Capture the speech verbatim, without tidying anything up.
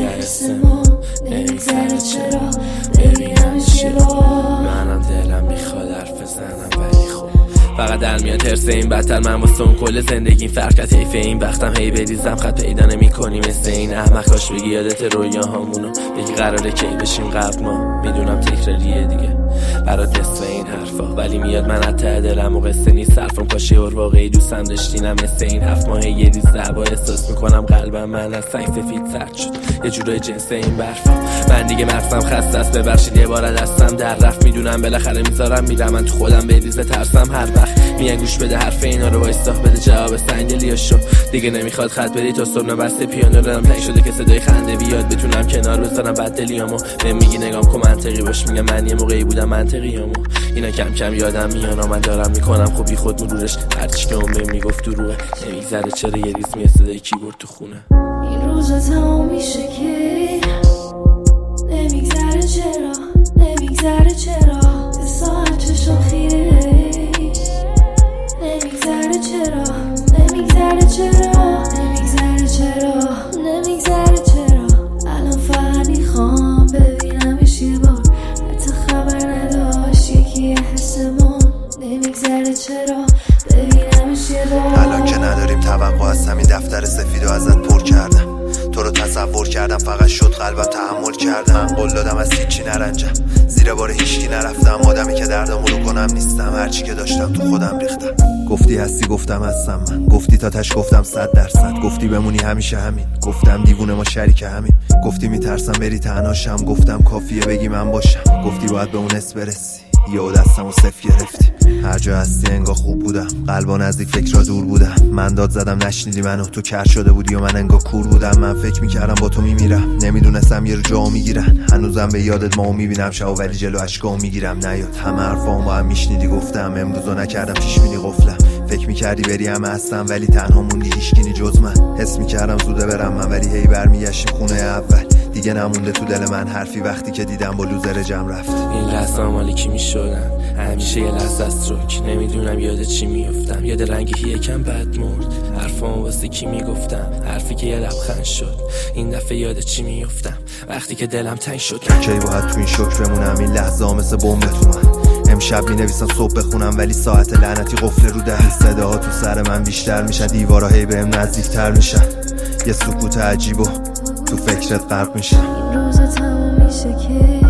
حس ما نمیگذره چرا ببینمش یه بار. منم دلم میخواد حرف بزنم ولی خب فقط در میاد ترس این بدتر. من واسه اون کل زندگیم فرق کرد حیف این بختم هی بریزم خط پیدا نمی کنی مثل این احمق. کاش بگی یادت رویاهامونو بگی قراره کی بشیم قبل ما. میدونم تکراریه دیگه برات نصف این حرفا ولی میاد من از ته دلم و قصه نیست حرفم. کاش یه واقعی دوستم داشتینم مثل این هفت ماه یه ریز زبا احساس میکنم قلبم من از سنگ سفید سرد شد یه جورای جنس این برفا. من دیگه مغزم خسته است ببخشید یه بار دستم در رفت. میدونم بالاخره میذارم میرم من تو خودم بریزه ترسم هر وقت میان گوش بده حرف اینا رو وایستا بده جواب سنگلیاشو. دیگه نمیخواد خط بری تا صبح بسته پیانو دارم تنگ شده که صدای خنده بیاد بتونم کنار بذارم بددلیامو. به میگی نگام کن منطقی باش میگم من یه موقعی بودم منطقیامو. اینا کم کم یادم میان من دارم میکنم خوبی خود مرورش هرچی که اون بهم میگفت تو روه نمیگذره چرا یه ریز میاد صدای کیبورد تو خونه. این روزا تمام میشه که نمیگذره چرا نمیگذره چرا ساعت چشم خیره نمیگذره چرا نمیگذره چرا نمیگذره چرا نمیگذره چرا الان فقط میخوام ببینمش یه بار حتی خبر نداشت یکی حسمون نمیگذره چرا ببینمش یه بار. الان که نداریم توقع از همین دفتر سفیدو ازت پر کردم تو رو تصور کردم فقط شد قلبم تحمل کردم. من قول دادم از هیچی نرنجم زیر بار هیچکی نرفتم. آدمی که دردمو رو کنم نیستم هرچی که داشتم تو خودم ریختم. گفتی هستی گفتم هستم من گفتی تا تش گفتم صد درصد گفتی بمونی همیشه همین گفتم دیوونه ما شریک همین گفتی میترسم بری تنهاشم گفتم کافیه بگی من باشم گفتی باید به اون اس برسی یهو دستمو صف گرفتی. هر جا هستی انگار خوب بودم قلبا نزدیک فکرا دور بودم. من داد زدم نشنیدی منو تو کر شده بودی و من انگار کور بودم. من فکر میکردم با تو میمیرم نمیدونستم یه رو جا میگیرن. هنوزم به یادت ما میبینم شب ولی جلو اشکا میگیرم نیاد همه حرفام با هم میشنیدی گفتم امروزو نکردم پیش بینی قفلم. فکر میکردی بری همه هستم ولی تنها موندی هیچکی جز من. حس میکردم زوده برم من ولی هی برمیگشتیم خونه اول. دیگه نمونده تو دل من حرفی وقتی که دیدم با لوزر جمع رفت. این لحظه مالی کی میشدن همیشه یه لحظه است روک نمیدونم یاد چی میافتم. یاد رنگی یکم بد مرد حرفام واسه کی میگفتم حرفی که یه لبخند شد. این دفعه یاد چی میافتم وقتی که دلم تنگ شد. کی باید تو این شوک بمونم این لحظه ها مثل بمب تو من. امشب می نویسم صبح بخونم ولی ساعت لعنتی قفل رو ده. صداها تو سر من بیشتر میشن دیوارا هی بهم نزدیکتر میشن. یه سکوت عجیب و تو فکرت غرق میشم. این روزا تمام میشه که